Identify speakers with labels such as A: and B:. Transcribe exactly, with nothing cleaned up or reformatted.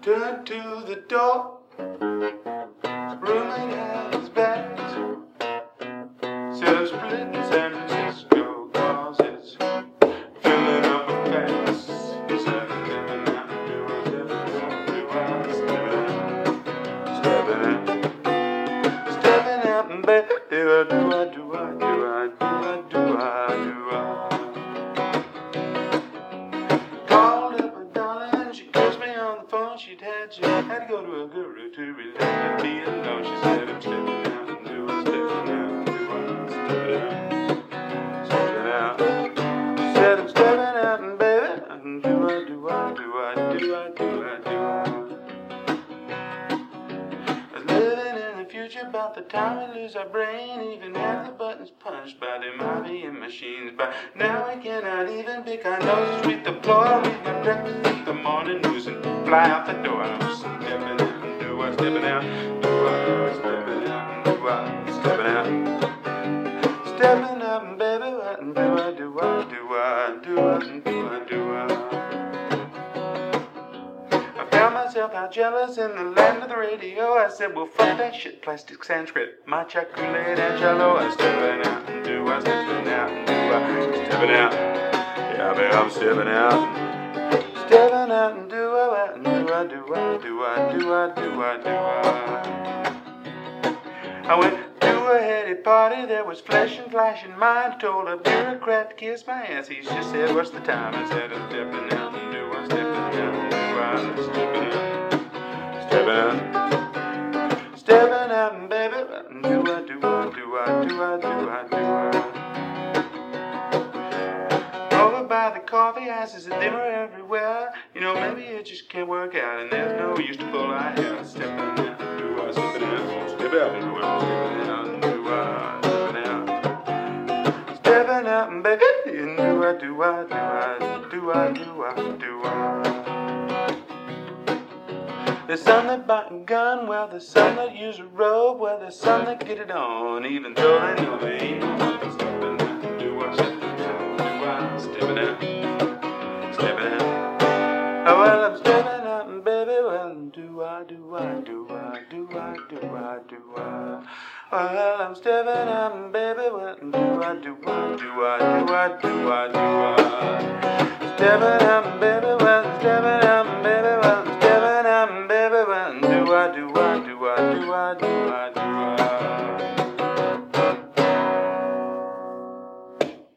A: turned to the door. Roommate had his bags. Said I'm splitting San Francisco, cause it's filling up a fast. He said I'm stepping out, do I, stepping out, do I, stepping out, stepping out, and baby, do I, do I, do I, do I, do I, do I, do I. Called up a darling and she kissed me on the phone. She'd had, she had to go to a guru to relieve me alone. She said I'm stepping out, and do I, stepping out, do I, stepping out, stepping out. She said I'm stepping out, and baby, and do I, do I, do I, do I, do I, do I. I was living in the future about the time we lose our brain. Even had the buttons punched by them I B M machines. But now I cannot even pick our noses with the floor. Read my breakfast, eat the morning news, and fly out the door. I'm stepping out, and do I, stepping out, do I, stepping out, and do I, stepping out, stepping out, and baby, what and do I, do I, do I, do I, and do I, do I. I found myself out jealous in the land of the radio. I said, well, fuck that shit, plastic Sanskrit, my chocolate and shallow. I'm stepping out, and do I, stepping out, and do I, stepping out. Yeah, baby, I'm stepping out, stepping out, and do I, and do I, do I, do I, do I, do I, do I. I went to a heady party, there was flesh and flash in mine. Told a bureaucrat to kiss my ass, he just said, what's the time? I said, I'm stepping out, and do I, stepping out, and do I, stepping out, stepping out, stepping out, and baby, and do I, do I, do I, do I, do I, do I. Over by the coffee houses, a dimmer everywhere. You know, maybe it just can't work out, and there's no use to pull our hair. Stepping out, and do I, stepping out, step out, and do I, stepping out, and do I, stepping out, stepping out, and baby, and do I, do I, do I, do I, do I, do I. There's some that buy a gun, well, there's some that use a robe, well, there's some that get it on, even though they know they ain't nothing. Stepping out, and do I, stepping out, do I, stepping out, stepping out. Oh, well, I'm stepping out, and baby, well, do I, do I, do I, do I, do I, do I. Well, I'm stepping out, and baby, well, do I, do I, do I, do I, do I, do I. Stepping out, and baby.